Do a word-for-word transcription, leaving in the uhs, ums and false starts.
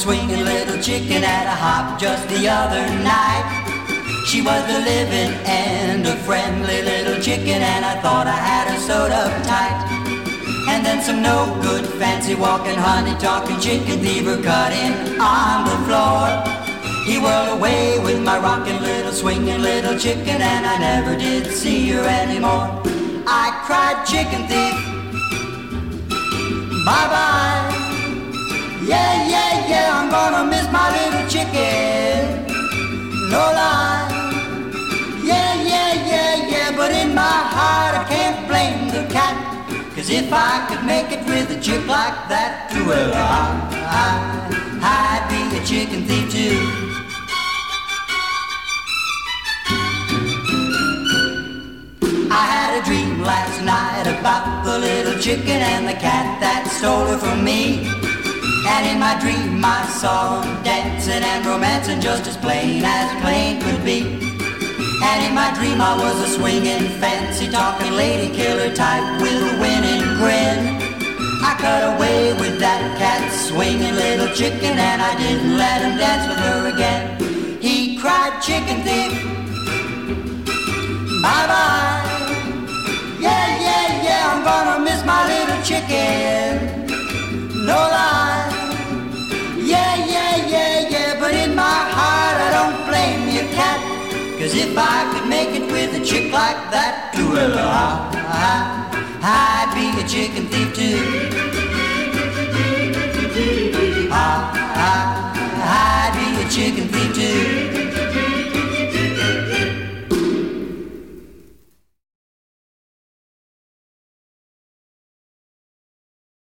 swinging little chicken at a hop just the other night. She was the living and a friendly little chicken, and I thought I had her sewed up tight. And then some no good fancy walking honey talking chicken thief were cutting on the floor. He whirled away with my rocking little swinging little chicken, and I never did see her anymore. I cried, chicken thief, bye-bye. Yeah, yeah, yeah, I'm gonna miss my little chicken, no lie. Yeah, yeah, yeah, yeah, but in my heart I can't blame the cat, 'cause if I could make it with a chick like that, well, I, I, I'd be a chicken thief too. I had a dream last night about the little chicken and the cat that stole her from me. And in my dream I saw them dancing and romancing just as plain as plain could be. And in my dream I was a swinging, fancy talking lady killer type with a winning grin. I cut away with that cat swinging little chicken, and I didn't let him dance with her again. He cried, chicken thief, bye-bye. Yeah, yeah, yeah, I'm gonna miss my little chicken, no lie. Yeah, yeah, yeah, yeah, but in my heart I don't blame you, cat, 'cause if I could make it with a chick like that, well, I, I, I'd be a chicken thief too. I, I, I'd be a chicken thief too.